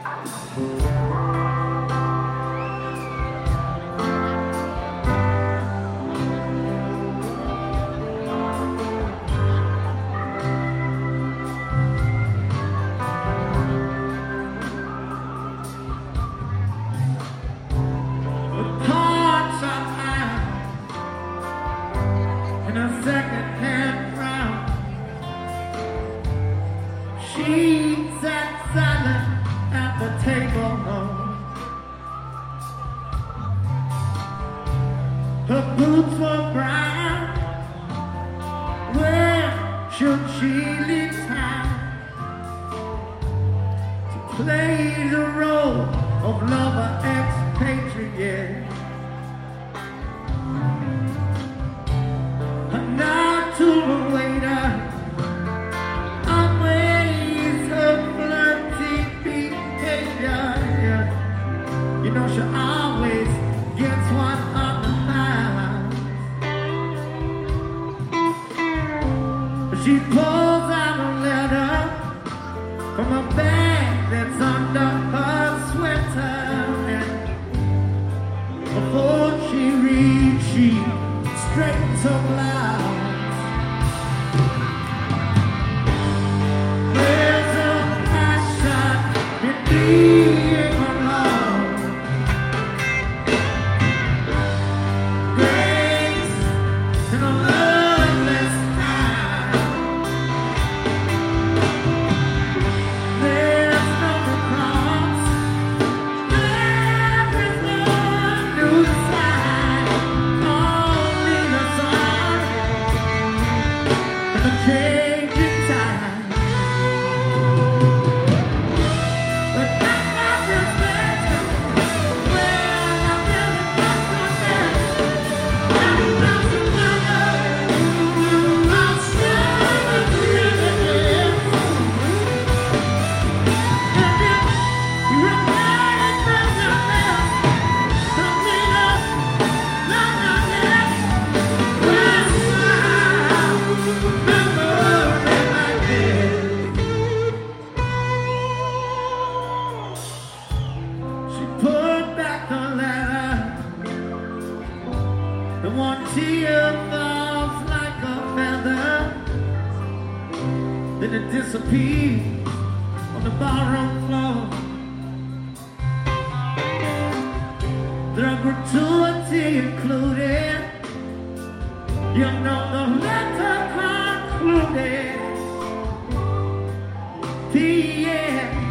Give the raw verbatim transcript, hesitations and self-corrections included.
Second-hand round, she sat silent at the table. Her boots were brown. Where should she leave time to play the role of lover, expatriate? To a waiter, always her flirty behavior. You know she always gets one on the mind. She pulls out a letter from a bag that's under her sweater, and before she reads, she straightens her blouse. The one tear falls like a feather, then it disappears on the barroom floor. The gratuity included, you know the letter concluded. P S